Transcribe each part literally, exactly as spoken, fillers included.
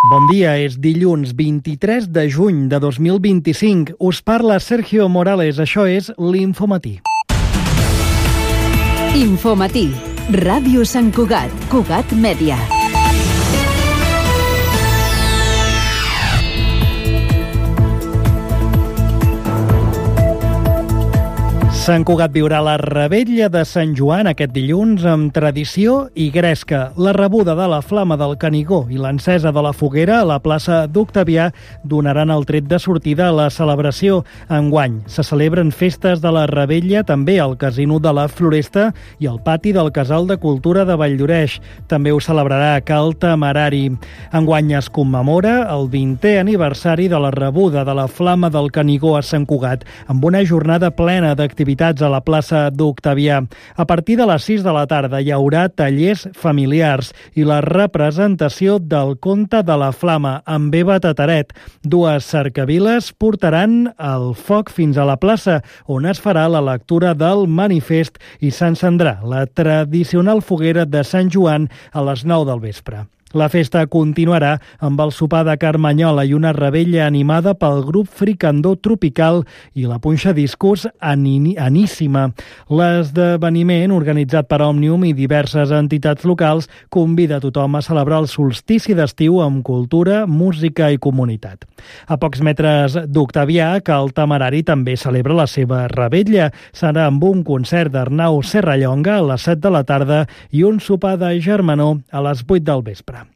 Bon dia, és dilluns vint-i-tres de juny de dos mil vint-i-cinc. Us parla Sergio Morales, això és l'Infomatí. Infomatí, Ràdio Sant Cugat, Cugat Mèdia. Sant Cugat viurà la revetlla de Sant Joan aquest dilluns amb tradició i gresca. La rebuda de la flama del Canigó i l'encesa de la foguera a la plaça d'Octavià donaran el tret de sortida a la celebració. Enguany se celebren festes de la revetlla també al Casino de la Floresta i al pati del Casal de Cultura de Valldoreix. També ho celebrarà Cal Temerari. Enguany es commemora el vintè aniversari de la rebuda de la flama del Canigó a Sant Cugat, amb una jornada plena d'activitats a la plaça d'Octavià. A partir de les sis de la tarda hi haurà tallers familiars i la representació del conte de la flama amb Eva Tataret. Dues cercaviles portaran el foc fins a la plaça, on es farà la lectura del manifest i s'encendrà la tradicional foguera de Sant Joan a les nou del vespre. La festa continuarà amb el sopar de carmanyola i una revetlla animada pel grup Fricandó Tropical i la punxa discos Aníssima. L'esdeveniment, organitzat per Òmnium i diverses entitats locals, convida a tothom a celebrar el solstici d'estiu amb cultura, música i comunitat. A pocs metres d'Octavià, Cal Temerari també celebra la seva revetlla. Serà amb un concert d'Arnau Serrallonga a les set de la tarda i un sopar de germanor a les vuit del vespre.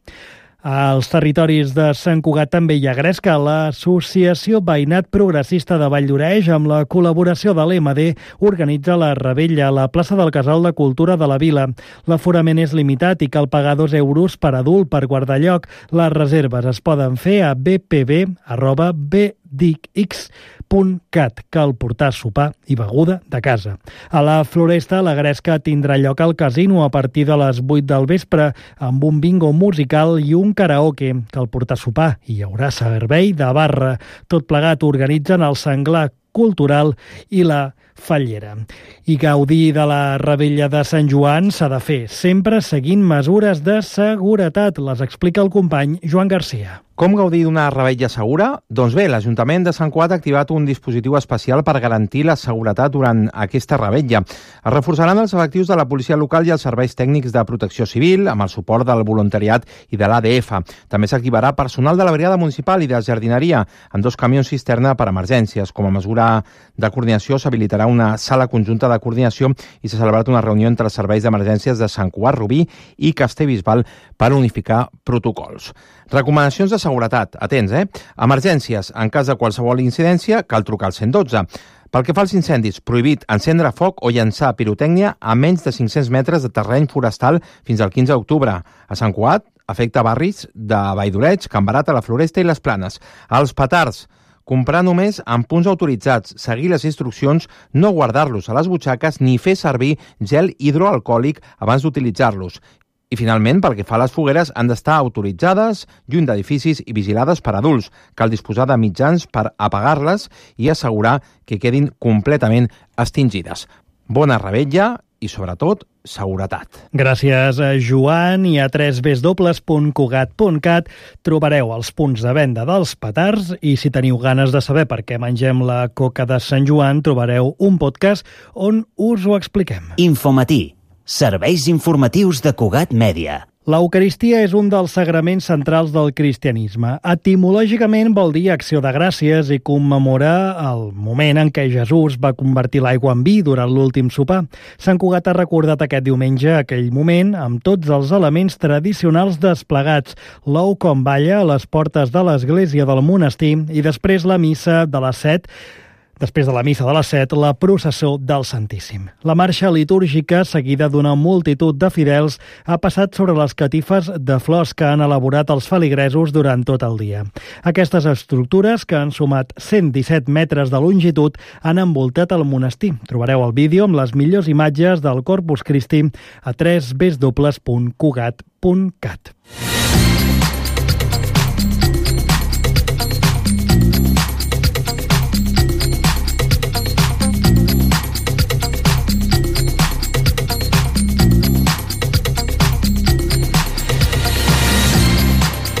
Als territoris de Sant Cugat també hi ha gresca. L'Associació Veïnat Progressista de Valldoreix, amb la col·laboració de l'E M D, organitza la revetlla a la plaça del Casal de Cultura de la Vila. L'aforament és limitat i cal pagar dos euros per adult per guardar lloc. Les reserves es poden fer a b p b arroba b d x punt cat. Cal portar sopar i beguda de casa. A la Floresta, la gresca tindrà lloc al casino a partir de les vuit del vespre, amb un bingo musical i un karaoke. Cal portar sopar i hi haurà servei de barra. Tot plegat organitzen el Senglar Cultural i la Fallera. I gaudir de la revetlla de Sant Joan s'ha de fer, sempre seguint mesures de seguretat. Les explica el company Joan Garcia. Com gaudir d'una revetlla segura? Doncs bé, l'Ajuntament de Sant Cugat ha activat un dispositiu especial per garantir la seguretat durant aquesta revetlla. Es reforçaran els efectius de la policia local i els serveis tècnics de protecció civil, amb el suport del voluntariat i de l'A D F. També s'activarà personal de la brigada municipal i de jardineria, amb dos camions cisterna per emergències. Com a mesura de coordinació, s'habilitarà una sala conjunta de coordinació i s'ha celebrat una reunió entre els serveis d'emergències de Sant Cugat, Rubí i Castellbisbal per unificar protocols. Recomanacions de seguretat. Atents, eh? Emergències. En cas de qualsevol incidència, cal trucar al cent dotze. Pel que fa als incendis, prohibit encendre foc o llançar pirotècnia a menys de cinc-cents metres de terreny forestal fins al quinze d'octubre. A Sant Cugat afecta barris de Valldoreix, Can Barat, la Floresta i les Planes. Els petards. Comprar només en punts autoritzats, seguir les instruccions, no guardar-los a les butxaques ni fer servir gel hidroalcohòlic abans d'utilitzar-los. I finalment, pel que fa a les fogueres, han d'estar autoritzades, lluny d'edificis i vigilades per adults. Cal disposar de mitjans per apagar-les i assegurar que quedin completament extingides. Bona revetlla i, sobretot, seguretat. Gràcies a Joan, i a w w w punt cugat punt cat trobareu els punts de venda dels petards i si teniu ganes de saber per què mengem la coca de Sant Joan, trobareu un podcast on us ho expliquem. Infomatí. Serveis informatius de Cugat Mèdia. L'Eucaristia és un dels sagraments centrals del cristianisme. Etimològicament vol dir acció de gràcies i commemora el moment en què Jesús va convertir l'aigua en vi durant l'últim sopar. Sant Cugat ha recordat aquest diumenge aquell moment amb tots els elements tradicionals desplegats. L'ou com balla a les portes de l'església del monestir i després la missa de les set Després de la missa de les set, la processó del Santíssim. La marxa litúrgica, seguida d'una multitud de fidels, ha passat sobre les catifes de flors que han elaborat els feligresos durant tot el dia. Aquestes estructures, que han sumat cent disset metres de longitud, han envoltat el monestir. Trobareu el vídeo amb les millors imatges del Corpus Christi a w w w punt cugat punt cat.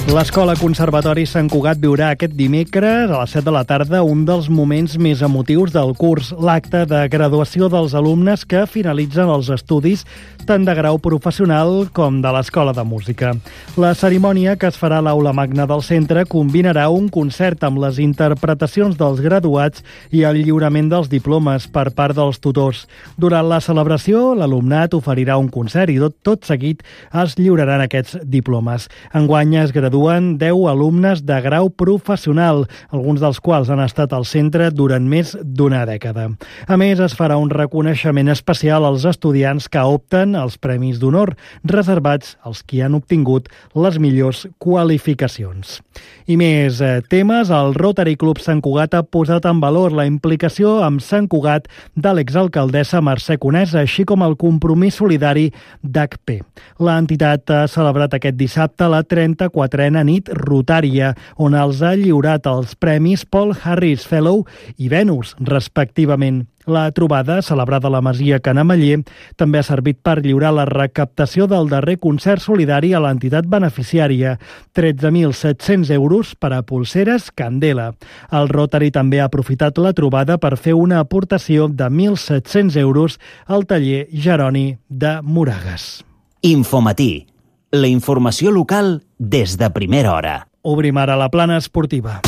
L'Escola Conservatori Sant Cugat viurà aquest dimecres a les set de la tarda un dels moments més emotius del curs, l'acte de graduació dels alumnes que finalitzen els estudis tant de grau professional com de l'Escola de Música. La cerimònia, que es farà a l'Aula Magna del centre, combinarà un concert amb les interpretacions dels graduats i el lliurament dels diplomes per part dels tutors. Durant la celebració, l'alumnat oferirà un concert i tot, tot seguit es lliuraran aquests diplomes. Enguany es graduen deu alumnes de grau professional, alguns dels quals han estat al centre durant més d'una dècada. A més, es farà un reconeixement especial als estudiants que opten als Premis d'Honor, reservats als qui han obtingut les millors qualificacions. I més eh, temes, el Rotary Club Sant Cugat ha posat en valor la implicació amb Sant Cugat de l'exalcaldessa Mercè Conesa, així com el compromís solidari d'H P. L'entitat ha celebrat aquest dissabte la trenta-quatrena nit rotària, on els ha lliurat els premis Paul Harris Fellow i Venus, respectivament. La trobada, celebrada a la Masia Canamaller, també ha servit per lliurar la recaptació del darrer concert solidari a l'entitat beneficiària, tretze mil set-cents euros per a Polseres Candela. El Rotary també ha aprofitat la trobada per fer una aportació de mil set-cents euros al taller Jeroni de Moragas. Infomatí, la informació local des de primera hora. Obrim ara la plana esportiva.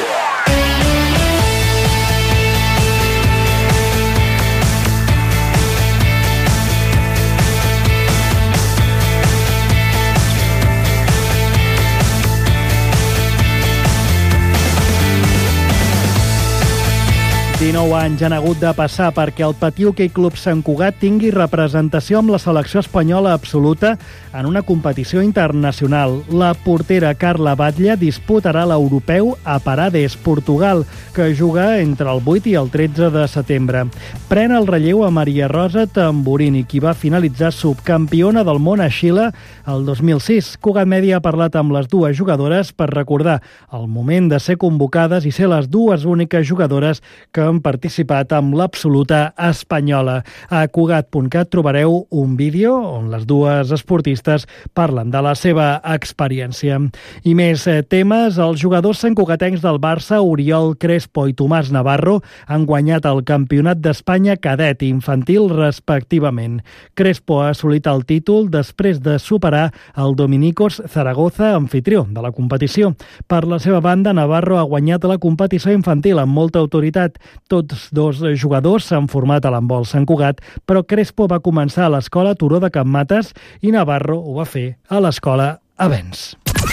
dinou anys han hagut de passar perquè el Patí Hoquei Club Sant Cugat tingui representació amb la selecció espanyola absoluta en una competició internacional. La portera Carla Batlle disputarà l'europeu a Parades, Portugal, que juga entre el vuit i el tretze de setembre. Pren el relleu a Maria Rosa Tamburini, qui va finalitzar subcampiona del món a Xile el dos mil sis. Cugat Mèdia ha parlat amb les dues jugadores per recordar el moment de ser convocades i ser les dues úniques jugadores que han participat amb l'absoluta espanyola. A Cugat punt cat trobareu un vídeo on les dues esportistes parlen de la seva experiència. I més temes, els jugadors santcugatencs del Barça, Oriol Crespo i Tomàs Navarro, han guanyat el Campionat d'Espanya cadet i infantil respectivament. Crespo ha assolit el títol després de superar el Dominicos Zaragoza, anfitrió de la competició. Per la seva banda, Navarro ha guanyat la competició infantil amb molta autoritat. Tots dos jugadors s'han format a l'handbol Sant Cugat, però Crespo va començar a l'escola Turó de Can Mates i Navarro ho va fer a l'escola Avens.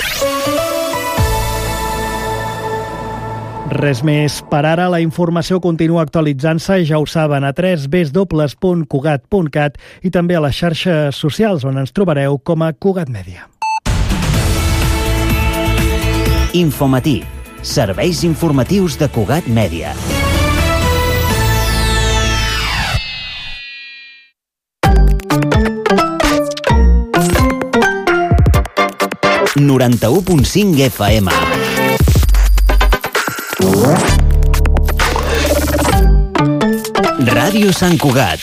Res més per ara. La informació continua actualitzant-se, ja ho saben, a w w w punt cugat punt cat i també a les xarxes socials, on ens trobareu com a Cugat Mèdia. Infomatí, serveis informatius de Cugat Mèdia. noranta-u punt cinc F M. Ràdio Sant Cugat.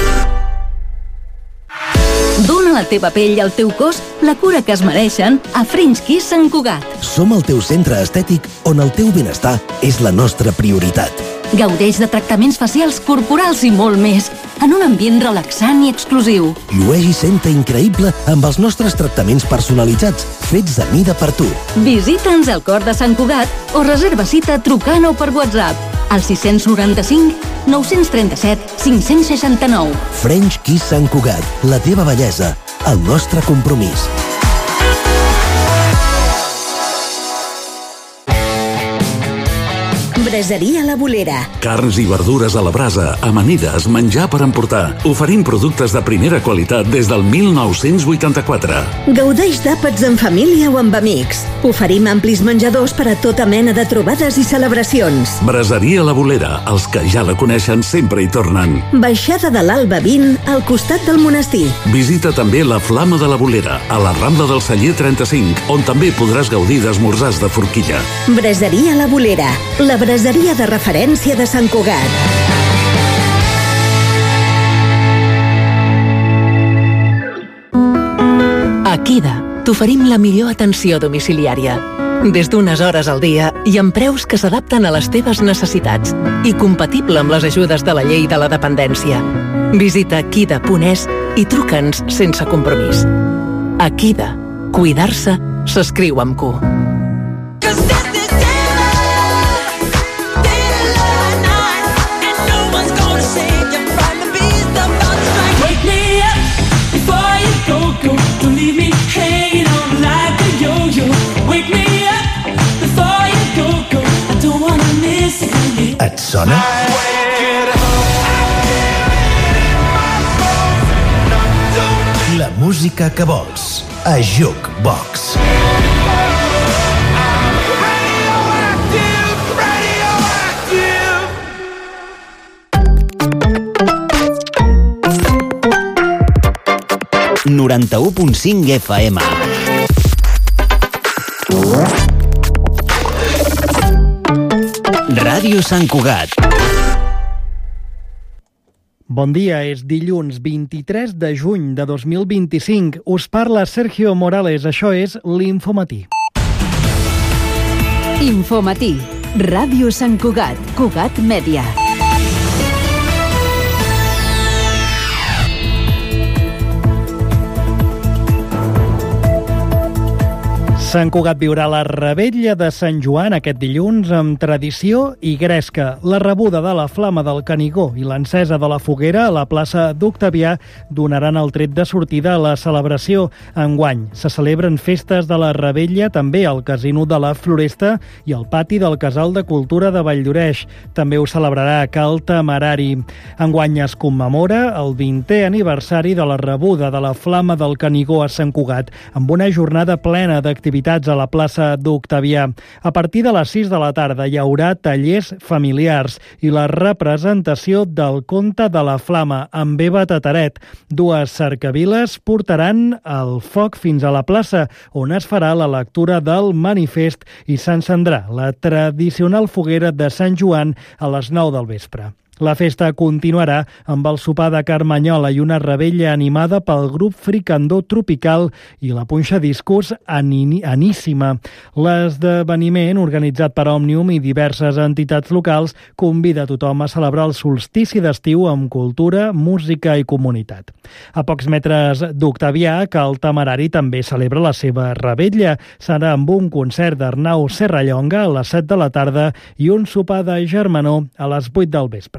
Dóna a la teva pell i al teu cos la cura que es mereixen a French Kiss Sant Cugat. Som el teu centre estètic on el teu benestar és la nostra prioritat. Gaudeix de tractaments facials, corporals i molt més, en un ambient relaxant i exclusiu. Llueix i senta increïble amb els nostres tractaments personalitzats, fets a mida per tu. Visita'ns al cor de Sant Cugat o reserva cita trucant o per WhatsApp al sis noranta-cinc nou trenta-set cinc seixanta-nou. French Kiss Sant Cugat, la teva bellesa, el nostre compromís. Braseria La Bolera. Carns i verdures a la brasa, amanides, menjar per emportar. Oferim productes de primera qualitat des del mil nou-cents vuitanta-quatre. Gaudeix d'àpats en família o amb amics. Oferim amplis menjadors per a tota mena de trobades i celebracions. Braseria La Bolera, els que ja la coneixen sempre hi tornen. Baixada de l'Alba vint, al costat del monestir. Visita també la Flama de la Bolera, a la Rambla del Celler trenta-cinc, on també podràs gaudir d'esmorzars de forquilla. Braseria La Bolera, la braseria de referència de Sant Cugat. Akida, t'oferim la millor atenció domiciliària. Des d'unes hores al dia i amb preus que s'adapten a les teves necessitats i compatible amb les ajudes de la llei de la dependència. Visita kida punt es i truca'ns sense compromís. A Kida, cuidar-se s'escriu amb Q. Et sona? La música que vols a Jukebox. noranta-u punt cinc F M. Ràdio Sant Cugat. Bon dia, és dilluns vint-i-tres de juny de dos mil vint-i-cinc. Us parla Sergio Morales, això és l'Infomatí. Infomatí, Ràdio Sant Cugat, Cugat Mèdia. Sant Cugat viurà la revetlla de Sant Joan aquest dilluns amb tradició i gresca. La rebuda de la flama del Canigó i l'encesa de la foguera a la plaça d'Octavià donaran el tret de sortida a la celebració. Enguany se celebren festes de la revetlla també al Casino de la Floresta i al pati del Casal de Cultura de Valldoreix. També ho celebrarà Cal Temerari. Enguany es commemora el vintè aniversari de la rebuda de la flama del Canigó a Sant Cugat, amb una jornada plena d'activitats a la plaça d'Octavià. A partir de les sis de la tarda hi haurà tallers familiars i la representació del conte de la flama amb Eva Tataret. Dues cercaviles portaran el foc fins a la plaça, on es farà la lectura del manifest i s'encendrà la tradicional foguera de Sant Joan a les nou del vespre. La festa continuarà amb el sopar de carmanyola i una revetlla animada pel grup Fricandó Tropical i la punxa discos Aníssima. L'esdeveniment, organitzat per Òmnium i diverses entitats locals, convida a tothom a celebrar el solstici d'estiu amb cultura, música i comunitat. A pocs metres d'Octavià, Cal Temerari també celebra la seva revetlla. Serà amb un concert d'Arnau Serrallonga a les set de la tarda i un sopar de germanor a les vuit del vespre.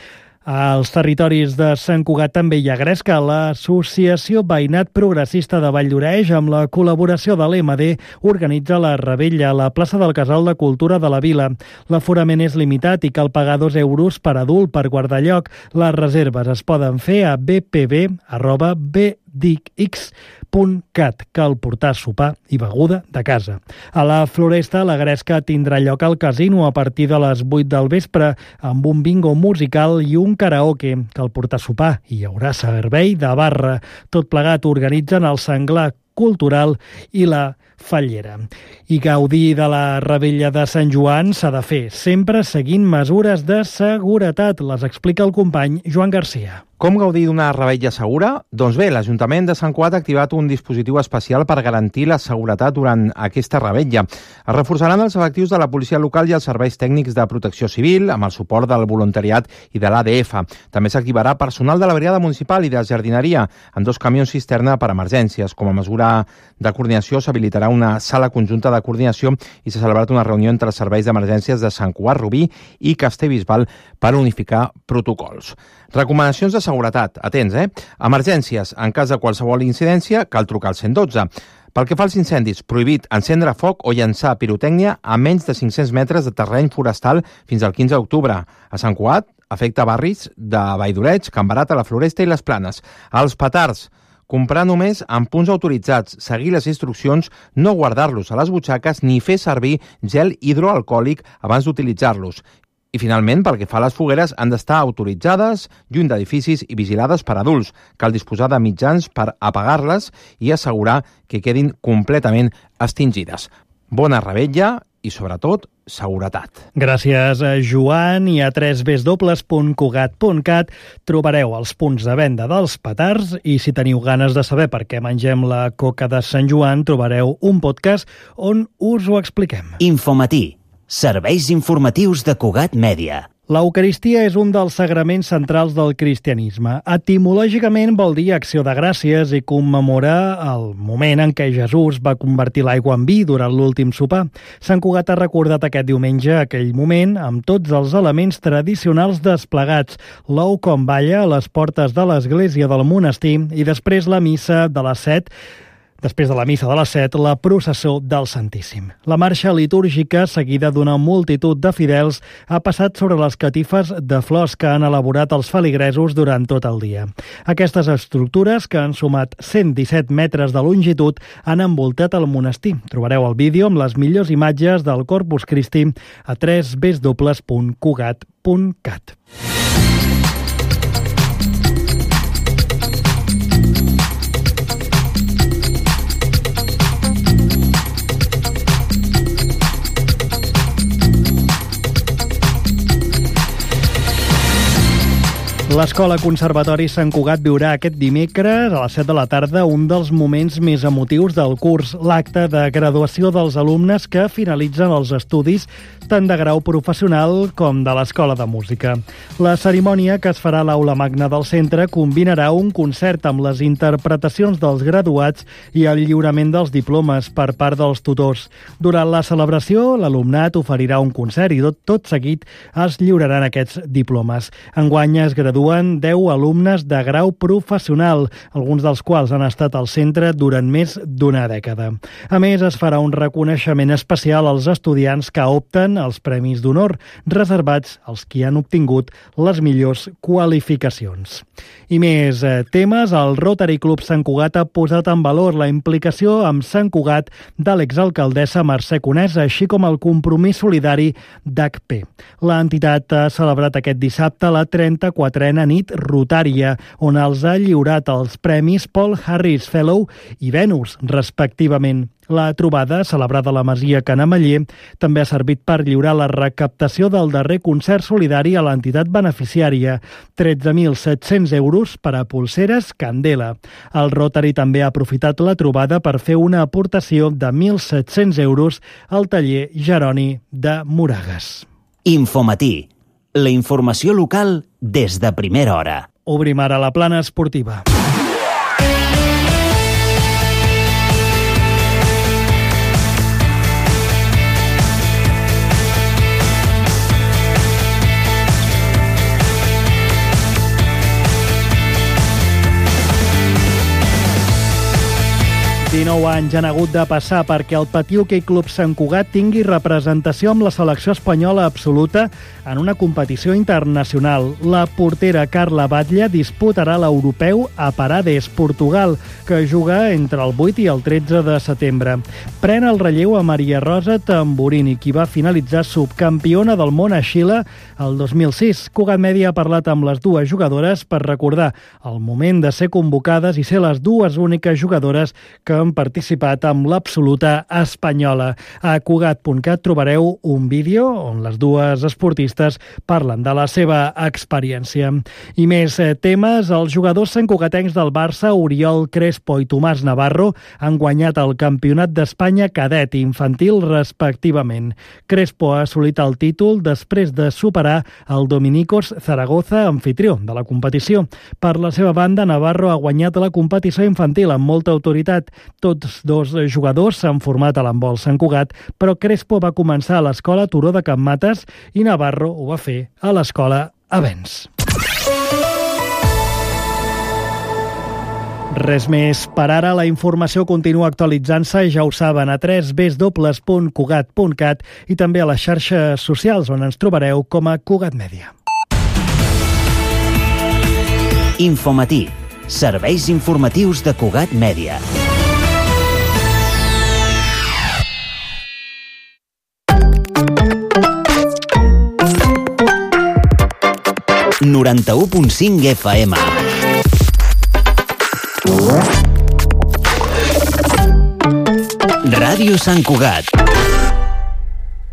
Als territoris de Sant Cugat també hi ha gresca. L'Associació Veïnat Progressista de Valldoreix, amb la col·laboració de l'E M D, organitza la revetlla a la plaça del Casal de Cultura de la Vila. L'aforament és limitat i cal pagar dos euros per adult per guardar lloc. Les reserves es poden fer a b p b arroba b d x punt cat. Cal portar sopar i beguda de casa. A la Floresta, la gresca tindrà lloc al casino a partir de les vuit del vespre, amb un bingo musical i un karaoke. Cal portar sopar i hi haurà servei de barra. Tot plegat organitzen el Senglar Cultural i la Fallera. I gaudir de la revetlla de Sant Joan s'ha de fer, sempre seguint mesures de seguretat. Les explica el company Joan Garcia. Com gaudir d'una revetlla segura? Doncs bé, l'Ajuntament de Sant Cugat ha activat un dispositiu especial per garantir la seguretat durant aquesta revetlla. Es reforçaran els efectius de la policia local i els serveis tècnics de protecció civil, amb el suport del voluntariat i de l'A D F. També s'activarà personal de la brigada municipal i de jardineria en dos camions cisterna per emergències. Com a mesura de coordinació s'habilitarà una sala conjunta de coordinació i s'ha celebrat una reunió entre els serveis d'emergències de Sant Cugat, Rubí i Castellbisbal per unificar protocols. Recomanacions de seguretat. Atents, eh? Emergències. En cas de qualsevol incidència, cal trucar al cent dotze. Pel que fa als incendis, prohibit encendre foc o llançar pirotècnia a menys de cinc-cents metres de terreny forestal fins al quinze d'octubre. A Sant Cugat afecta barris de Valldoreix, Can Barata, la Floresta i les Planes. Els petards. Comprar només en punts autoritzats, seguir les instruccions, no guardar-los a les butxaques ni fer servir gel hidroalcohòlic abans d'utilitzar-los. I finalment, pel que fa a les fogueres, han d'estar autoritzades, lluny d'edificis i vigilades per adults. Cal disposar de mitjans per apagar-les i assegurar que quedin completament extingides. Bona revetlla i, sobretot, seguretat. Gràcies, Joan. I a w w w punt cugat punt cat trobareu els punts de venda dels petards i si teniu ganes de saber per què mengem la coca de Sant Joan, trobareu un podcast on us ho expliquem. Infomatí, serveis informatius de Cugat Mèdia. L'Eucaristia és un dels sagraments centrals del cristianisme. Etimològicament vol dir acció de gràcies i commemora el moment en què Jesús va convertir l'aigua en vi durant l'últim sopar. Sant Cugat ha recordat aquest diumenge aquell moment amb tots els elements tradicionals desplegats. L'ou com balla a les portes de l'església del monestir i després la missa de les set, Després de la missa de les set, la processó del Santíssim. La marxa litúrgica, seguida d'una multitud de fidels, ha passat sobre les catifes de flors que han elaborat els feligresos durant tot el dia. Aquestes estructures, que han sumat cent disset metres de longitud, han envoltat el monestir. Trobareu el vídeo amb les millors imatges del Corpus Christi a w w w punt cugat punt cat. L'Escola Conservatori Sant Cugat viurà aquest dimecres a les set de la tarda un dels moments més emotius del curs, l'acte de graduació dels alumnes que finalitzen els estudis tant de grau professional com de l'Escola de Música. La cerimònia, que es farà a l'aula magna del centre, combinarà un concert amb les interpretacions dels graduats i el lliurament dels diplomes per part dels tutors. Durant la celebració, l'alumnat oferirà un concert i tot, tot seguit es lliuraran aquests diplomes. Enguany es graduen deu alumnes de grau professional, alguns dels quals han estat al centre durant més d'una dècada. A més, es farà un reconeixement especial als estudiants que opten als Premis d'Honor, reservats als qui han obtingut les millors qualificacions. I més eh, temes, el Rotary Club Sant Cugat ha posat en valor la implicació amb Sant Cugat de l'exalcaldessa Mercè Conesa, així com el compromís solidari d'H P. L'entitat ha celebrat aquest dissabte la trenta-quatrena nit rotària, on els ha lliurat els premis Paul Harris Fellow i Venus, respectivament. La trobada, celebrada a la Masia Canamaller, també ha servit per lliurar la recaptació del darrer concert solidari a l'entitat beneficiària, tretze mil set-cents euros per a Polseres Candela. El Rotary també ha aprofitat la trobada per fer una aportació de mil set-cents euros al taller Jeroni de Moragas. Infomatí, la informació local des de primera hora. Obrim ara la plana esportiva. dinou anys han hagut de passar perquè el Patí Hoquei Club Sant Cugat tingui representació amb la selecció espanyola absoluta en una competició internacional. La portera Carla Batlle disputarà l'europeu a Parades, Portugal, que juga entre el vuit i el tretze de setembre. Pren el relleu a Maria Rosa Tamburini, qui va finalitzar subcampiona del món a Xile el dos mil sis. Cugat Mèdia ha parlat amb les dues jugadores per recordar el moment de ser convocades i ser les dues úniques jugadores que han participat amb l'absoluta espanyola. A cugat punt cat trobareu un vídeo on les dues esportistes parlen de la seva experiència. I més temes, els jugadors santcugatencs del Barça, Oriol Crespo i Tomàs Navarro, han guanyat el Campionat d'Espanya cadet i infantil respectivament. Crespo ha assolit el títol després de superar el Dominicos Zaragoza, anfitrió de la competició. Per la seva banda, Navarro ha guanyat la competició infantil amb molta autoritat. Tots dos jugadors s'han format a l'handbol Sant Cugat, però Crespo va començar a l'escola Turó de Can Mates i Navarro ho va fer a l'escola Avens. Res més per ara. La informació continua actualitzant-se, ja ho saben, a w w w punt cugat punt cat i també a les xarxes socials, on ens trobareu com a Cugat Mèdia. Infomatí, serveis informatius de Cugat Mèdia. noranta-u punt cinc F M. Ràdio Sant Cugat.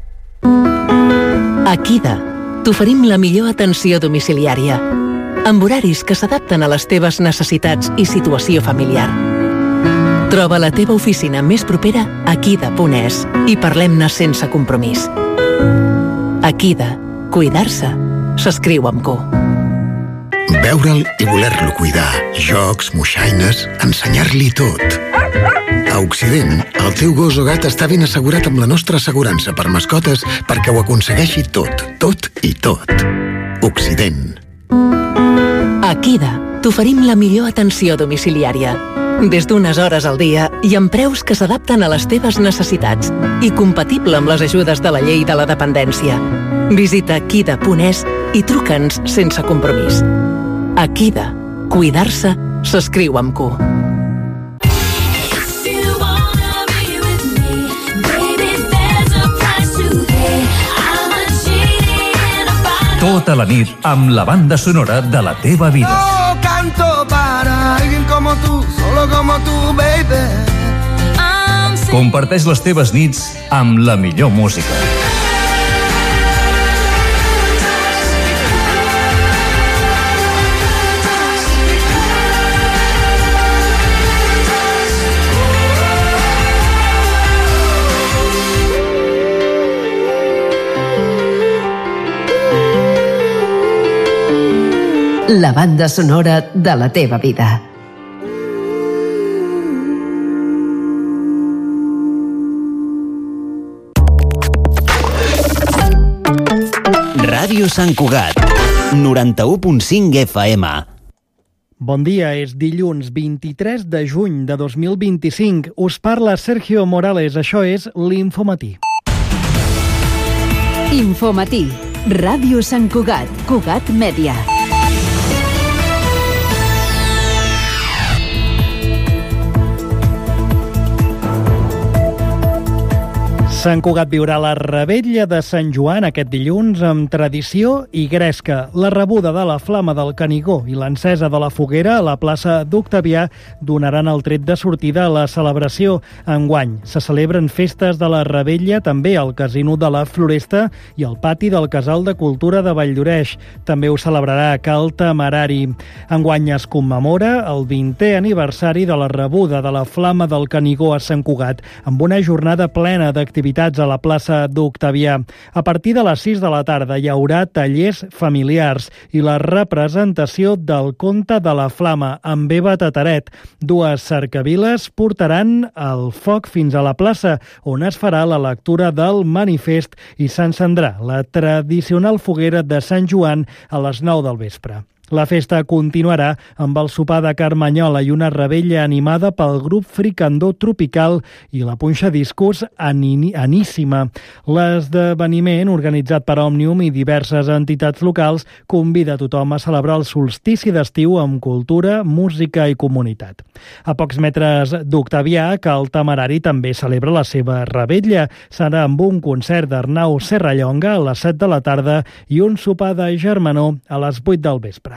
A Kida t'oferim la millor atenció domiciliària, amb horaris que s'adapten a les teves necessitats i situació familiar. Troba la teva oficina més propera a kida punt es i parlem-ne sense compromís. A Kida, cuidar-se s'escriu amb Q. Veure'l i voler-lo cuidar. Jocs, moixaines, ensenyar-li tot. A Occident, el teu gos o gat està ben assegurat amb la nostra assegurança per mascotes perquè ho aconsegueixi tot, tot i tot. Occident. A Kida t'oferim la millor atenció domiciliària, des d'unes hores al dia i amb preus que s'adapten a les teves necessitats i compatible amb les ajudes de la llei de la dependència. Visita kida punt es i truca'ns sense compromís. A Kida, cuidar-se s'escriu amb Q. Tota la nit amb la banda sonora de la teva vida. No canto para alguien como tú, solo como tú, baby. Comparteix les teves nits amb la millor música. La banda sonora de la teva vida. Ràdio Sant Cugat, noranta-u punt cinc F M. Bon dia, és dilluns vint-i-tres de juny de dos mil vint-i-cinc. Us parla Sergio Morales, això és l'Infomatí. Infomatí, Ràdio Sant Cugat, Cugat Mèdia. Sant Cugat viurà la revetlla de Sant Joan aquest dilluns amb tradició i gresca. La rebuda de la flama del Canigó i l'encesa de la foguera a la plaça d'Octavià donaran el tret de sortida a la celebració. Enguany se celebren festes de la revetlla també al Casino de la Floresta i al pati del Casal de Cultura de Valldoreix. També ho celebrarà Cal Temerari. Enguany es commemora el vintè aniversari de la rebuda de la flama del Canigó a Sant Cugat, amb una jornada plena d'activitats a la plaça d'Octavià. A partir de les sis de la tarda hi haurà tallers familiars i la representació del conte de la flama amb Eva Tataret. Dues cercaviles portaran el foc fins a la plaça, on es farà la lectura del manifest i s'encendrà la tradicional foguera de Sant Joan a les nou del vespre. La festa continuarà amb el sopar de carmanyola i una revetlla animada pel grup Fricandó Tropical i la punxa discos Aníssima. L'esdeveniment, organitzat per Òmnium i diverses entitats locals, convida a tothom a celebrar el solstici d'estiu amb cultura, música i comunitat. A pocs metres d'Octavià, Cal Temerari també celebra la seva revetlla. Serà amb un concert d'Arnau Serrallonga a les set de la tarda i un sopar de germanor a les vuit del vespre.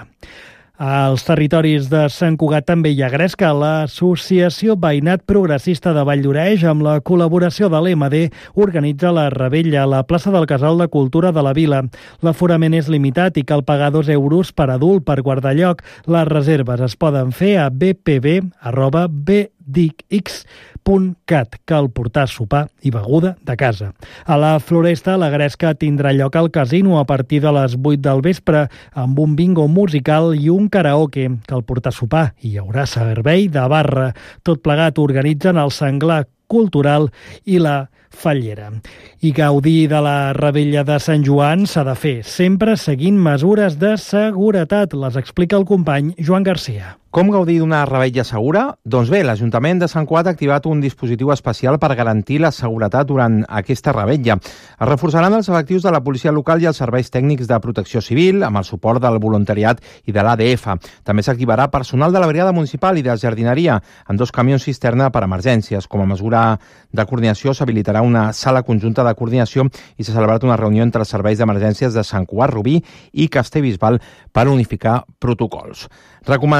Als territoris de Sant Cugat també hi ha gresca. L'Associació Veïnat Progressista de Valldoreix, amb la col·laboració de l'E M D, organitza la revetlla a la plaça del Casal de Cultura de la Vila. L'aforament és limitat i cal pagar dos euros per adult per guardar lloc. Les reserves es poden fer a b p b arroba b d x punt cat. Cal portar sopar i beguda de casa. A la Floresta, la gresca tindrà lloc al casino a partir de les vuit del vespre amb un bingo musical i un karaoke. Cal portar sopar i hi haurà servei de barra. Tot plegat organitzen el Senglar Cultural i la Fallera. I gaudir de la revetlla de Sant Joan s'ha de fer, sempre seguint mesures de seguretat. Les explica el company Joan Garcia. Com gaudir d'una revetlla segura? Doncs bé, l'Ajuntament de Sant Cugat ha activat un dispositiu especial per garantir la seguretat durant aquesta revetlla. Es reforçaran els efectius de la policia local i els serveis tècnics de protecció civil, amb el suport del voluntariat i de l'A D F. També s'activarà personal de la brigada municipal i de jardineria en dos camions cisterna per emergències. Com a mesura de coordinació s'habilitarà una sala conjunta de coordinació i s'ha celebrat una reunió entre els serveis d'emergències de Sant Cugat, Rubí i Castellbisbal per unificar protocols. Recomanacions de seguretat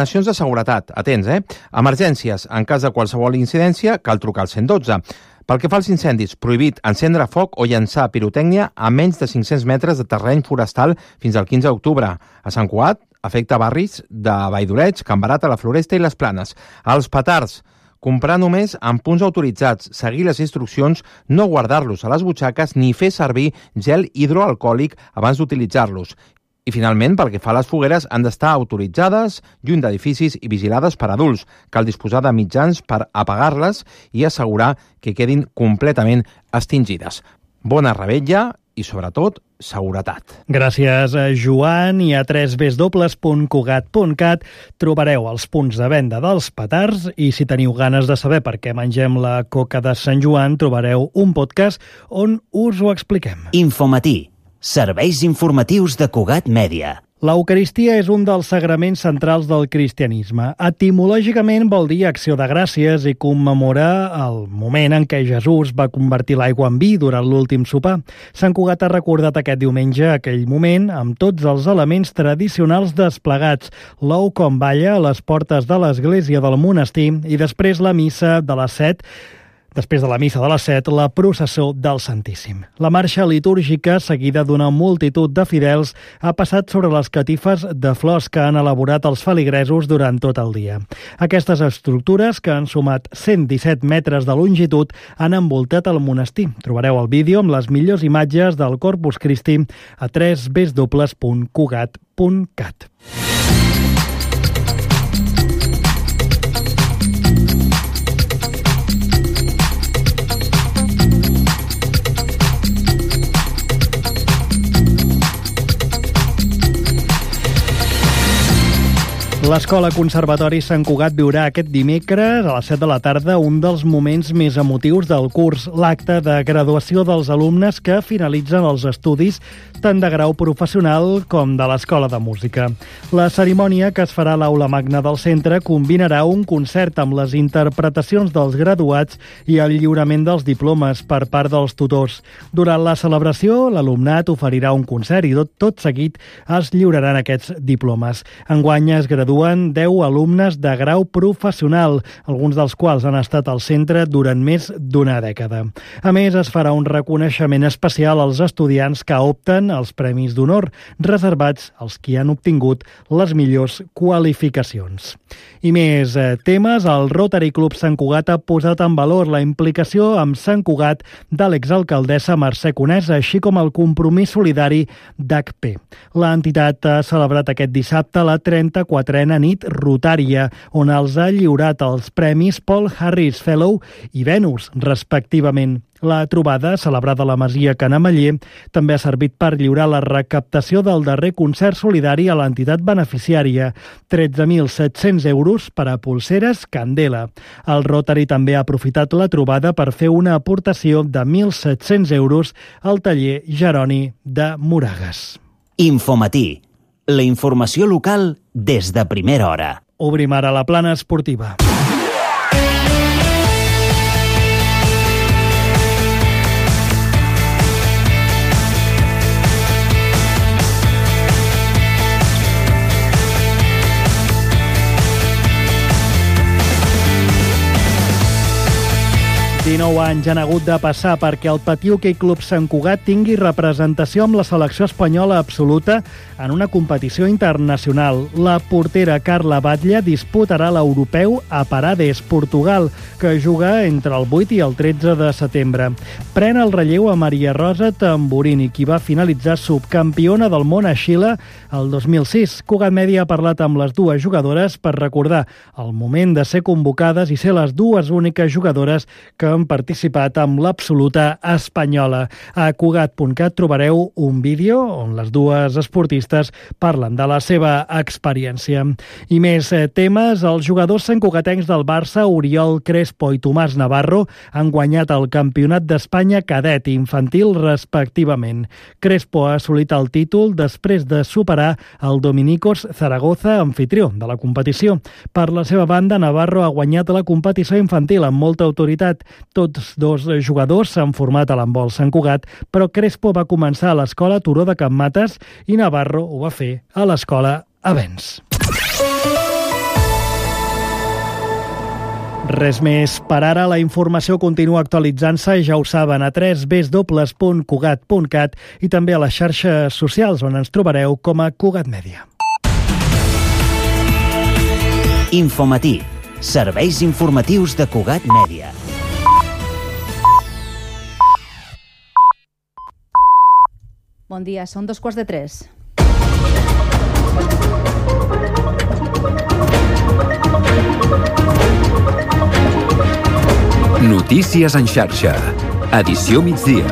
seguretat. Atents, eh? Emergències. En cas de qualsevol incidència, cal trucar al cent dotze. Pel que fa als incendis, prohibit encendre foc o llançar pirotècnia a menys de cinc-cents metres de terreny forestal fins al quinze d'octubre. A Sant Cugat afecta barris de Valldoreig, Can Barata, la Floresta i les Planes. Els petards, comprar només en punts autoritzats, seguir les instruccions, no guardar-los a les butxaques ni fer servir gel hidroalcohòlic abans d'utilitzar-los. I finalment, pel que fa a les fogueres, han d'estar autoritzades, lluny d'edificis i vigilades per adults. Cal disposar de mitjans per apagar-les i assegurar que quedin completament extingides. Bona revetlla i, sobretot, seguretat. Gràcies, Joan. I a w w w punt cugat punt cat trobareu els punts de venda dels petards i si teniu ganes de saber per què mengem la coca de Sant Joan, trobareu un podcast on us ho expliquem. Infomatí. Serveis informatius de Cugat Mèdia. L'Eucaristia és un dels sagraments centrals del cristianisme. Etimològicament vol dir acció de gràcies i commemora el moment en què Jesús va convertir l'aigua en vi durant l'últim sopar. Sant Cugat ha recordat aquest diumenge aquell moment amb tots els elements tradicionals desplegats. L'ou com balla a les portes de l'església del monestir i després la missa de les set, Després de la missa de les set, la processó del Santíssim. La marxa litúrgica, seguida d'una multitud de fidels, ha passat sobre les catifes de flors que han elaborat els feligresos durant tot el dia. Aquestes estructures, que han sumat cent disset metres de longitud, han envoltat el monestir. Trobareu el vídeo amb les millors imatges del Corpus Christi a w w w punt cugat punt cat. L'Escola Conservatori Sant Cugat viurà aquest dimecres a les set de la tarda un dels moments més emotius del curs, l'acte de graduació dels alumnes que finalitzen els estudis tant de grau professional com de l'Escola de Música. La cerimònia, que es farà a l'Aula Magna del centre, combinarà un concert amb les interpretacions dels graduats i el lliurament dels diplomes per part dels tutors. Durant la celebració, l'alumnat oferirà un concert i tot, tot seguit es lliuraran aquests diplomes. Enguany es graduen deu alumnes de grau professional, alguns dels quals han estat al centre durant més d'una dècada. A més, es farà un reconeixement especial als estudiants que opten als Premis d'Honor, reservats als qui han obtingut les millors qualificacions. I més eh, temes, el Rotary Club Sant Cugat ha posat en valor la implicació amb Sant Cugat de l'exalcaldessa Mercè Conés, així com el compromís solidari d'H P. L'entitat ha celebrat aquest dissabte la trenta-quatrena nit rotària, on els ha lliurat els premis Paul Harris Fellow i Venus, respectivament. La trobada, celebrada a la Masia Canamaller, també ha servit per lliurar la recaptació del darrer concert solidari a l'entitat beneficiària, tretze mil set-cents euros per a Polseres Candela. El Rotary també ha aprofitat la trobada per fer una aportació de mil set-cents euros al taller Jeroni de Moragas. Infomatí, la informació local des de primera hora. Obrim ara la plana esportiva. dinou anys han hagut de passar perquè el Patí Hoquei Club Sant Cugat tingui representació amb la selecció espanyola absoluta en una competició internacional. La portera Carla Batlle disputarà l'europeu a Parades, Portugal, que juga entre el vuit i el tretze de setembre. Pren el relleu a Maria Rosa Tamburini, qui va finalitzar subcampiona del món a Xile el dos mil sis. Cugat Mèdia ha parlat amb les dues jugadores per recordar el moment de ser convocades i ser les dues úniques jugadores que han participat amb l'absoluta espanyola. A cugat punt cat trobareu un vídeo on les dues esportistes parlen de la seva experiència. I més temes, els jugadors santcugatencs del Barça, Oriol Crespo i Tomàs Navarro, han guanyat el Campionat d'Espanya cadet i infantil respectivament. Crespo ha assolit el títol després de superar el Dominicos Zaragoza, anfitrió de la competició. Per la seva banda, Navarro ha guanyat la competició infantil amb molta autoritat. Tots dos jugadors s'han format a l'handbol Sant Cugat, però Crespo va començar a l'escola Turó de Can Mates i Navarro ho va fer a l'escola Avens. Res més per ara. La informació continua actualitzant-se, ja ho saben, a w w w punt cugat punt cat i també a les xarxes socials, on ens trobareu com a Cugat Mèdia. Infomatí. Serveis informatius de Cugat Mèdia. Bon dia, són dos quarts de tres. Notícies en xarxa. Edició migdia.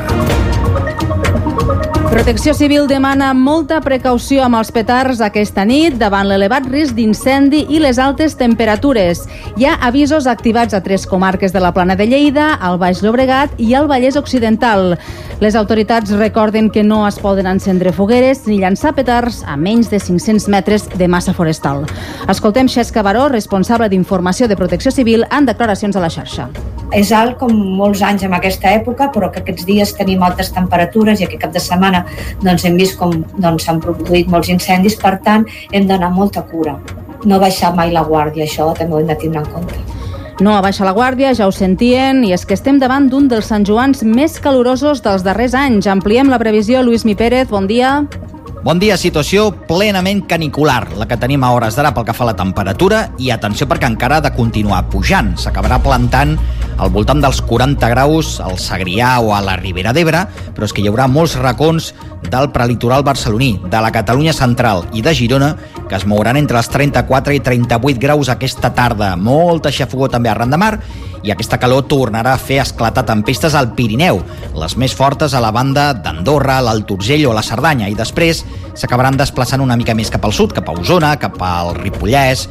Protecció Civil demana molta precaució amb els petards aquesta nit davant l'elevat risc d'incendi i les altes temperatures. Hi ha avisos activats a tres comarques de la Plana de Lleida, al Baix Llobregat i al Vallès Occidental. Les autoritats recorden que no es poden encendre fogueres ni llançar petards a menys de cinc-cents metres de massa forestal. Escoltem Xesca Baró, responsable d'Informació de Protecció Civil, en declaracions a la xarxa. És alt com molts anys en aquesta època, però que aquests dies tenim altes temperatures i aquest cap de setmana doncs, hem vist com doncs, s'han produït molts incendis, per tant hem d'anar amb molta cura. No baixar mai la guàrdia, això també ho hem de tindre en compte. No abaixa la guàrdia, ja ho sentien, i és que estem davant d'un dels Sant Joans més calorosos dels darrers anys. Ampliem la previsió. Lluís Mi Pérez, bon dia. Bon dia, situació plenament canicular, la que tenim a hores d'ara pel que fa a la temperatura, i atenció perquè encara ha de continuar pujant. S'acabarà plantant al voltant dels quaranta graus al Segrià o a la Ribera d'Ebre, però és que hi haurà molts racons del prelitoral barceloní, de la Catalunya central i de Girona, que es mouran entre els trenta-quatre i trenta-vuit graus aquesta tarda. Molta xafogor també arran de mar, i aquesta calor tornarà a fer esclatar tempestes al Pirineu, les més fortes a la banda d'Andorra, l'Alt Urgell o la Cerdanya, i després s'acabaran desplaçant una mica més cap al sud, cap a Osona, cap al Ripollès,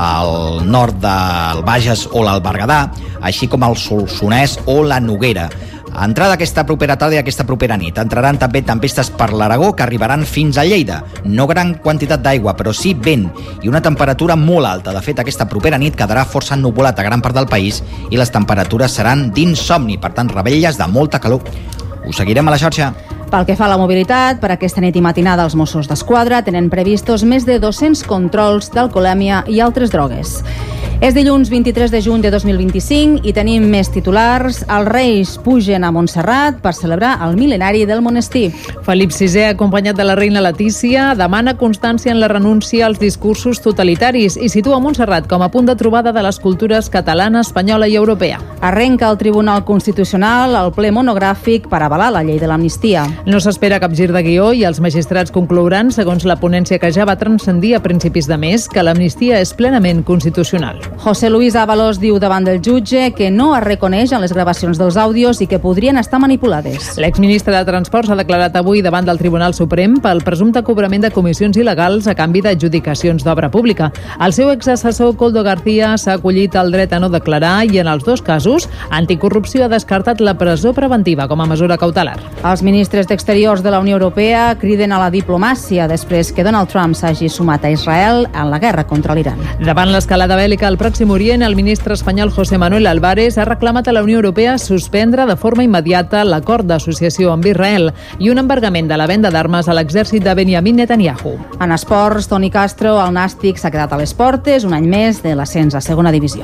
al nord del Bages o l'Alt Berguedà, així com al Solsonès o la Noguera. A entrada aquesta propera tarda i aquesta propera nit entraran també tempestes per l'Aragó que arribaran fins a Lleida. No gran quantitat d'aigua, però sí vent i una temperatura molt alta. De fet, aquesta propera nit quedarà força ennuvolat a gran part del país i les temperatures seran d'insomni, per tant, revetlles de molta calor. Us seguirem a la xarxa. Pel que fa a la mobilitat, per aquesta nit i matinada els Mossos d'Esquadra tenen previstos més de dos-cents controls d'alcoholèmia i altres drogues. És dilluns vint-i-tres de juny de dos mil vint-i-cinc i tenim més titulars. Els Reis pugen a Montserrat per celebrar el mil·lenari del monestir. Felip sisè, acompanyat de la reina Letícia, demana constància en la renúncia als discursos totalitaris i situa Montserrat com a punt de trobada de les cultures catalana, espanyola i europea. Arrenca el Tribunal Constitucional el ple monogràfic per avalar la llei de l'amnistia. No s'espera cap gir de guió i els magistrats conclouran, segons la ponència que ja va transcendir a principis de mes, que l'amnistia és plenament constitucional. José Luis Ábalos diu davant del jutge que no es reconeix en les gravacions dels àudios i que podrien estar manipulades. L'exministre de Transports ha declarat avui davant del Tribunal Suprem pel presumpte cobrament de comissions il·legals a canvi d'adjudicacions d'obra pública. El seu exassessor Coldo García s'ha acollit al dret a no declarar i en els dos casos Anticorrupció ha descartat la presó preventiva com a mesura cautelar. Els ministres d'Exteriors de la Unió Europea criden a la diplomàcia després que Donald Trump s'hagi sumat a Israel en la guerra contra l'Iran. Davant l'escalada bèl·lica al Pròxim Orient, el ministre espanyol José Manuel Álvarez ha reclamat a la Unió Europea suspendre de forma immediata l'acord d'associació amb Israel i un embargament de la venda d'armes a l'exèrcit de Benjamin Netanyahu. En esports, Toni Castro, el Nàstic, s'ha quedat a les portes un any més de l'ascens a segona divisió.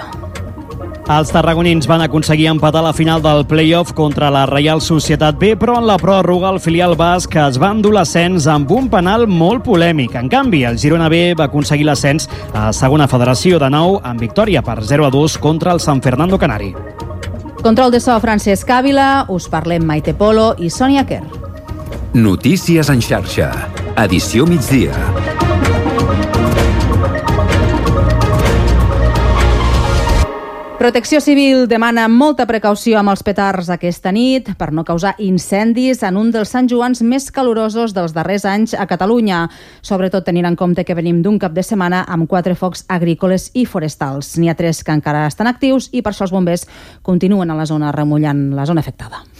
Els tarragonins van aconseguir empatar la final del play-off contra la Reial Societat B, però en la pròrroga el filial basc es va endur l'ascens amb un penal molt polèmic. En canvi, el Girona B va aconseguir l'ascens a segona federació de nou amb victòria per zero a dos contra el San Fernando Canari. Control de so Francesc Ávila, us parlem Maite Polo i Sònia Kerr. Notícies en xarxa. Edició migdia. Protecció Civil demana molta precaució amb els petards aquesta nit per no causar incendis en un dels Sant Joans més calorosos dels darrers anys a Catalunya, sobretot tenint en compte que venim d'un cap de setmana amb quatre focs agrícoles i forestals. N'hi ha tres que encara estan actius i per això els bombers continuen a la zona remullant la zona afectada.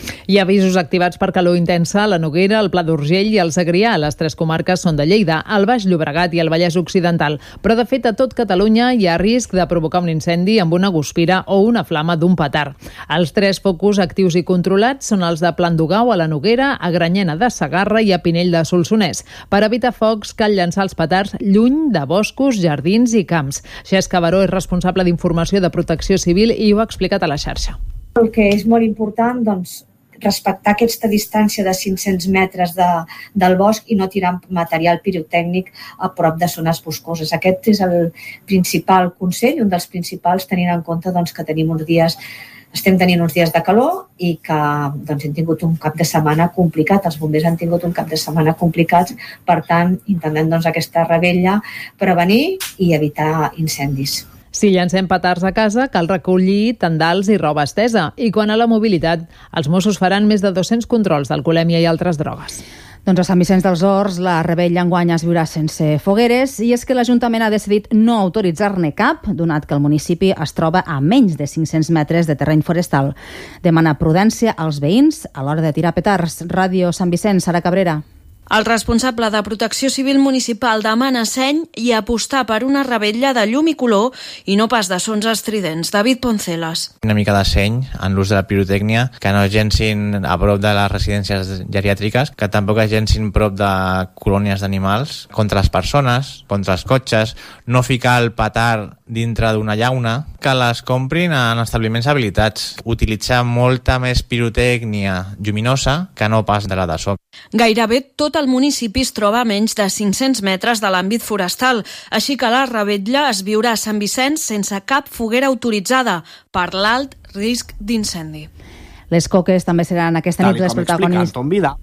Hi ha avisos activats per calor intensa a la Noguera, el Pla d'Urgell i el Segrià. Les tres comarques són de Lleida, el Baix Llobregat i el Vallès Occidental. Però, de fet, a tot Catalunya hi ha risc de provocar un incendi amb una guspira o una flama d'un petard. Els tres focus actius i controlats són els de Plandugau a la Noguera, a Granyena de Segarra i a Pinell de Solsonès. Per evitar focs cal llançar els petards lluny de boscos, jardins i camps. Xesca Baró és responsable d'informació de Protecció Civil i ho ha explicat a la xarxa. El que és molt important, doncs, respectar aquesta distància de cinc-cents metres de, del bosc i no tirar material pirotècnic a prop de zones boscoses. Aquest és el principal consell, un dels principals, tenint en compte doncs, que tenim uns dies, estem tenint uns dies de calor i que doncs, hem tingut un cap de setmana complicat. Els bombers han tingut un cap de setmana complicat, per tant, intentem doncs, aquesta revetlla prevenir i evitar incendis. Si llancem petards a casa, cal recollir tendals i roba estesa. I quant a la mobilitat, els Mossos faran més de dos-cents controls d'alcoholèmia i altres drogues. Doncs a Sant Vicenç dels Horts la revetlla enguany es viurà sense fogueres i és que l'Ajuntament ha decidit no autoritzar-ne cap, donat que el municipi es troba a menys de cinc-cents metres de terreny forestal. Demana prudència als veïns a l'hora de tirar petards. Ràdio Sant Vicenç, Sara Cabrera. El responsable de Protecció Civil Municipal demana seny i apostar per una revetlla de llum i color i no pas de sons estridents. David Poncelas. Una mica de seny en l'ús de la pirotècnia, que no llencin a prop de les residències geriàtriques, que tampoc es llencin prop de colònies d'animals, contra les persones, contra els cotxes, no ficar el petard dintre d'una llauna, que les comprin en establiments habilitats. Utilitzar molta més pirotècnia lluminosa que no pas de la de so. Gairebé tot el municipi es troba a menys de cinc-cents metres de l'àmbit forestal, així que la revetlla es viurà a Sant Vicenç sense cap foguera autoritzada per l'alt risc d'incendi. Les coques també seran aquesta nit les protagonistes.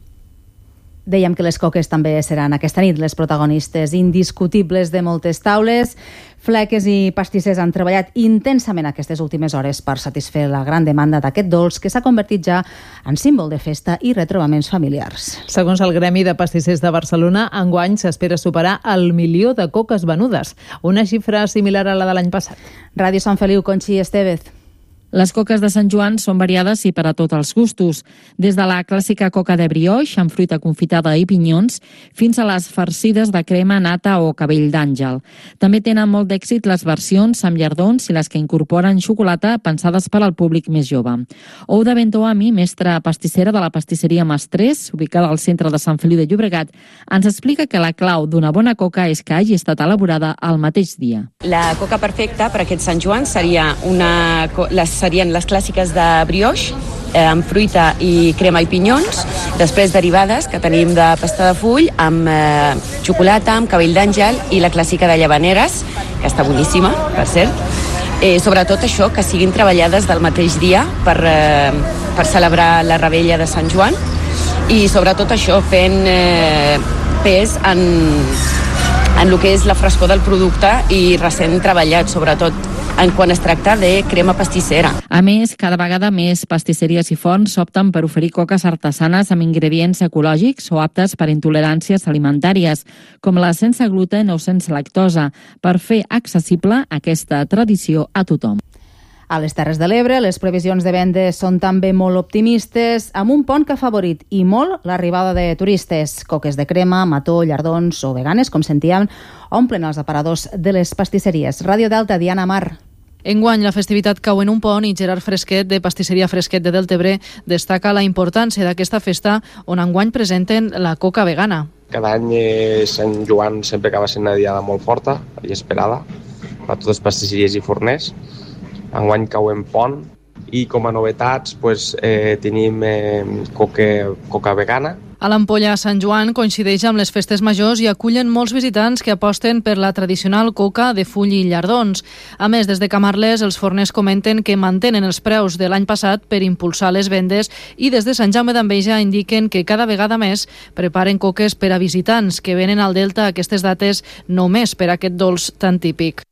Dèiem que les coques també seran aquesta nit les protagonistes indiscutibles de moltes taules. Fleques i pastissers han treballat intensament aquestes últimes hores per satisfer la gran demanda d'aquest dolç que s'ha convertit ja en símbol de festa i retrobaments familiars. Segons el Gremi de Pastissers de Barcelona, enguany s'espera superar el milió de coques venudes, una xifra similar a la de l'any passat. Ràdio Sant Feliu, Conxi Estevez. Les coques de Sant Joan són variades i per a tots els gustos, des de la clàssica coca de brioix amb fruita confitada i pinyons fins a les farcides de crema, nata o cabell d'àngel. També tenen molt d'èxit les versions amb llardons i les que incorporen xocolata pensades per al públic més jove. Ou de Bentoami, mestra pastissera de la pastisseria Mastrés, ubicada al centre de Sant Feliu de Llobregat, ens explica que la clau d'una bona coca és que hagi estat elaborada al mateix dia. La coca perfecta per aquest Sant Joan seria una... les serien les clàssiques de brioix, eh, amb fruita i crema i pinyons, després derivades que tenim de pasta de full, amb eh, xocolata, amb cabell d'àngel i la clàssica de llavaneres, que està boníssima, per cert. Eh, sobretot això, que siguin treballades del mateix dia per, eh, per celebrar la revetlla de Sant Joan i sobretot això, fent eh, pes en, en el que és la frescor del producte i recent treballat, sobretot en quan es tracta de crema pastissera. A més, cada vegada més pastisseries i forns opten per oferir coques artesanes amb ingredients ecològics o aptes per intoleràncies alimentàries, com la sense gluten o sense lactosa, per fer accessible aquesta tradició a tothom. A les Terres de l'Ebre, les previsions de vendes són també molt optimistes, amb un pont que ha favorit i molt l'arribada de turistes. Coques de crema, mató, llardons o veganes, com sentíem, omplen els aparadors de les pastisseries. Ràdio Delta, Diana Mar. Enguany, la festivitat cau en un pont i Gerard Fresquet, de Pastisseria Fresquet de Deltebre, destaca la importància d'aquesta festa on enguany presenten la coca vegana. Cada any eh, Sant Joan sempre acaba sent una diada molt forta i esperada per totes les pastisseries i forners. Enguany cau en pont i com a novetats pues, eh, tenim eh, coca, coca vegana. A l'Ampolla Sant Joan coincideix amb les festes majors i acullen molts visitants que aposten per la tradicional coca de full i llardons. A més, des de Camarles, els forners comenten que mantenen els preus de l'any passat per impulsar les vendes i des de Sant Jaume d'Enveja indiquen que cada vegada més preparen coques per a visitants que venen al Delta a aquestes dates només per aquest dolç tan típic.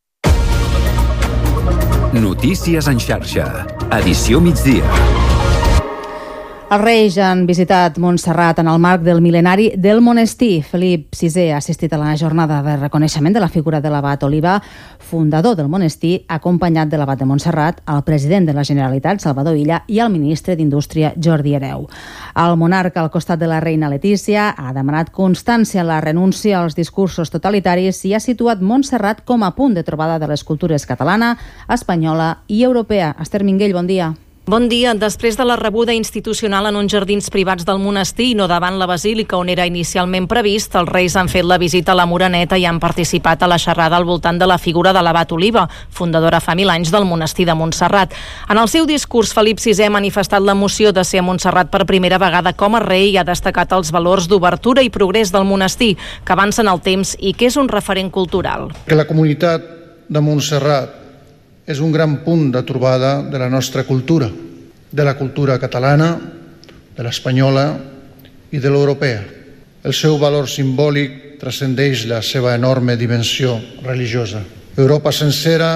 Notícies en xarxa. Edició migdia. Els Reis han visitat Montserrat en el marc del mil·lenari del monestir. Felip sisè ha assistit a la jornada de reconeixement de la figura de l'abat Oliva, fundador del monestir, acompanyat de l'abat de Montserrat, el president de la Generalitat, Salvador Illa, i el ministre d'Indústria, Jordi Hereu. El monarca, al costat de la reina Letícia, ha demanat constància en la renúncia als discursos totalitaris i ha situat Montserrat com a punt de trobada de les cultures catalana, espanyola i europea. Esther Minguell, bon dia. Bon dia. Després de la rebuda institucional en uns jardins privats del monestir i no davant la basílica on era inicialment previst, els Reis han fet la visita a la Moreneta i han participat a la xerrada al voltant de la figura de l'abat Oliva, fundadora fa mil anys del monestir de Montserrat. En el seu discurs, Felip sisè ha manifestat l'emoció de ser a Montserrat per primera vegada com a rei i ha destacat els valors d'obertura i progrés del monestir, que avancen el temps i que és un referent cultural. Que la comunitat de Montserrat és un gran punt de trobada de la nostra cultura, de la cultura catalana, de l'espanyola i de l'europea. El seu valor simbòlic transcendeix la seva enorme dimensió religiosa. Europa sencera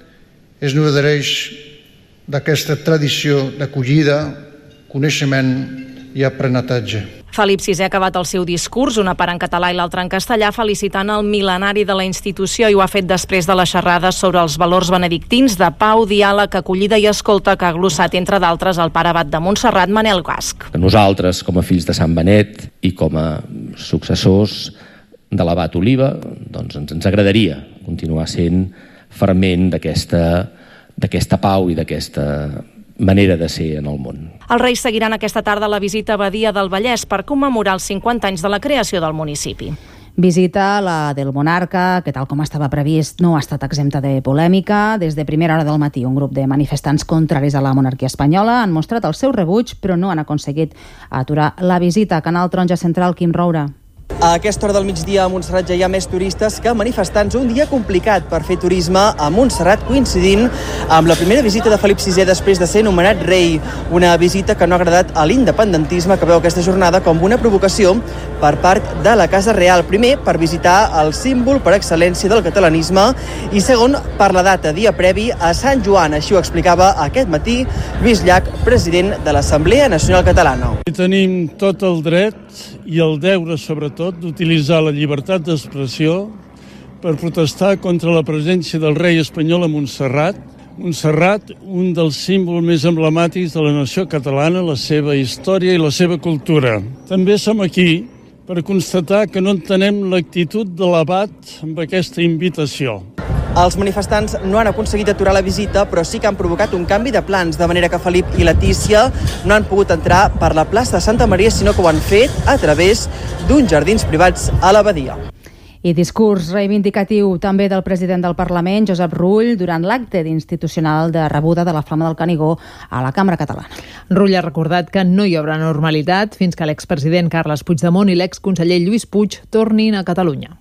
es nodreix d'aquesta tradició d'acollida, coneixement i aprenentatge. Felip sisè ha acabat el seu discurs, una part en català i l'altra en castellà, felicitant el mil·lenari de la institució i ho ha fet després de la xerrada sobre els valors benedictins de pau, diàleg, acollida i escolta que ha glossat, entre d'altres, el pare abat de Montserrat, Manel Gasc. Nosaltres, com a fills de Sant Benet i com a successors de l'abat Oliva, doncs ens, ens agradaria continuar sent ferment d'aquesta, d'aquesta pau i d'aquesta manera de ser en el món. Els Reis seguiran aquesta tarda la visita a Badia del Vallès per commemorar els cinquanta anys de la creació del municipi. Visita, la del monarca, que tal com estava previst no ha estat exempta de polèmica. Des de primera hora del matí, un grup de manifestants contraris a la monarquia espanyola han mostrat el seu rebuig, però no han aconseguit aturar la visita. Canal Taronja Central, Quim Roura. A aquesta hora del migdia a Montserrat ja hi ha més turistes que manifestants. Un dia complicat per fer turisme a Montserrat, coincidint amb la primera visita de Felip sisè després de ser nomenat rei. Una visita que no ha agradat a l'independentisme, que veu aquesta jornada com una provocació per part de la Casa Real. Primer, per visitar el símbol per excel·lència del catalanisme i segon, per la data, dia previ a Sant Joan. Així ho explicava aquest matí Lluís Llach, president de l'Assemblea Nacional Catalana. Tenim tot el dret i el deure, sobretot, d'utilitzar la llibertat d'expressió per protestar contra la presència del rei espanyol a Montserrat. Montserrat, un dels símbols més emblemàtics de la nació catalana, la seva història i la seva cultura. També som aquí per constatar que no entenem l'actitud de l'abat amb aquesta invitació. Els manifestants no han aconseguit aturar la visita, però sí que han provocat un canvi de plans, de manera que Felip i Letícia no han pogut entrar per la plaça de Santa Maria, sinó que ho han fet a través d'uns jardins privats a l'abadia. I discurs reivindicatiu també del president del Parlament, Josep Rull, durant l'acte institucional de rebuda de la Flama del Canigó a la Cambra Catalana. Rull ha recordat que no hi haurà normalitat fins que l'expresident Carles Puigdemont i l'exconseller Lluís Puig tornin a Catalunya.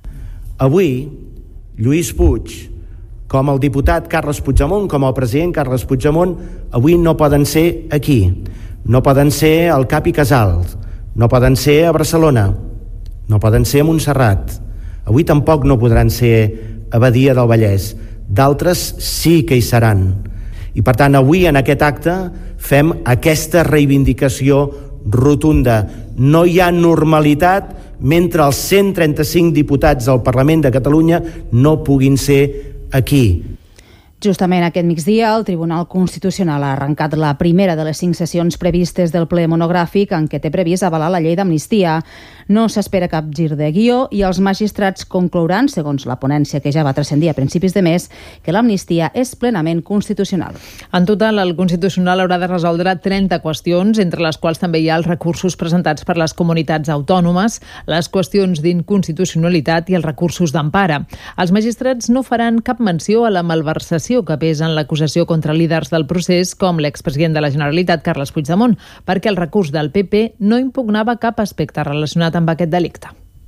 Avui, Lluís Puig, com el diputat Carles Puigdemont, com el president Carles Puigdemont, avui no poden ser aquí. No poden ser al Cap i Casals, no poden ser a Barcelona, no poden ser a Montserrat. Avui tampoc no podran ser a Badia del Vallès. D'altres sí que hi seran. I per tant, avui en aquest acte fem aquesta reivindicació rotunda. No hi ha normalitat mentre els cent trenta-cinc diputats del Parlament de Catalunya no puguin ser aquí. Justament aquest migdia, el Tribunal Constitucional ha arrencat la primera de les cinc sessions previstes del ple monogràfic en què té previst avalar la llei d'amnistia. No s'espera cap gir de guió i els magistrats conclouran, segons la ponència que ja va transcendir a principis de mes, que l'amnistia és plenament constitucional. En total, el Constitucional haurà de resoldre trenta qüestions, entre les quals també hi ha els recursos presentats per les comunitats autònomes, les qüestions d'inconstitucionalitat i els recursos d'empara. Els magistrats no faran cap menció a la malversació que pesa en l'acusació contra líders del procés, com l'expresident de la Generalitat, Carles Puigdemont, perquè el recurs del P P no impugnava cap aspecte relacionat amb aquest delicte.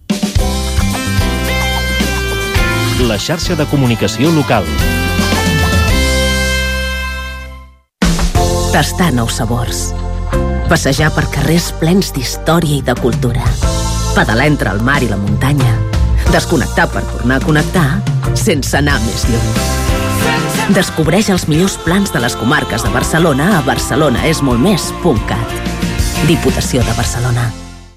La xarxa de comunicació local. Tastar nous sabors. Passejar per carrers plens d'història i de cultura. Pedalar entre el mar i la muntanya. Desconnectar per tornar a connectar sense anar més lluny. Descobreix els millors plans de les comarques de Barcelona a barcelonaesmoltmés punt cat. Diputació de Barcelona.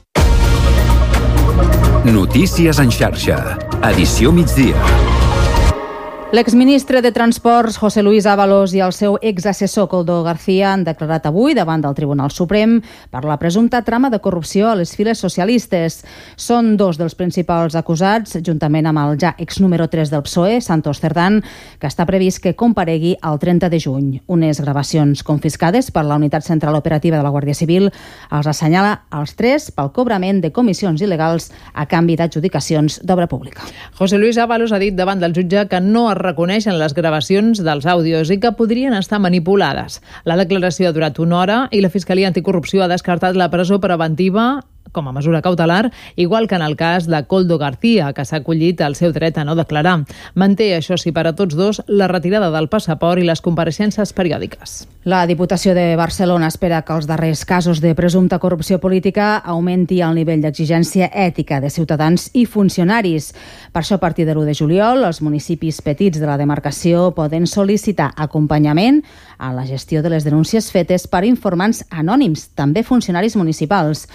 Notícies en xarxa. Edició migdia. L'exministre de Transports, José Luis Ábalos, i el seu exassessor, Koldo García, han declarat avui davant del Tribunal Suprem per la presumpta trama de corrupció a les files socialistes. Són dos dels principals acusats, juntament amb el ja exnúmero tres del P S O E, Santos Cerdán, que està previst que comparegui el trenta de juny. Unes gravacions confiscades per la Unitat Central Operativa de la Guàrdia Civil els assenyala als tres pel cobrament de comissions il·legals a canvi d'adjudicacions d'obra pública. José Luis Ábalos ha dit davant del jutge que no es reconeixen les gravacions dels àudios i que podrien estar manipulades. La declaració ha durat una hora i la Fiscalia Anticorrupció ha descartat la presó preventiva com a mesura cautelar, igual que en el cas de Koldo García, que s'ha acollit al seu dret a no declarar. Manté, això sí, per a tots dos, la retirada del passaport i les compareixences periòdiques. La Diputació de Barcelona espera que els darrers casos de presumpta corrupció política augmenti el nivell d'exigència ètica de ciutadans i funcionaris. Per això, a partir de l'u de juliol, els municipis petits de la demarcació poden sol·licitar acompanyament a la gestió de les denúncies fetes per informants anònims, també funcionaris municipals.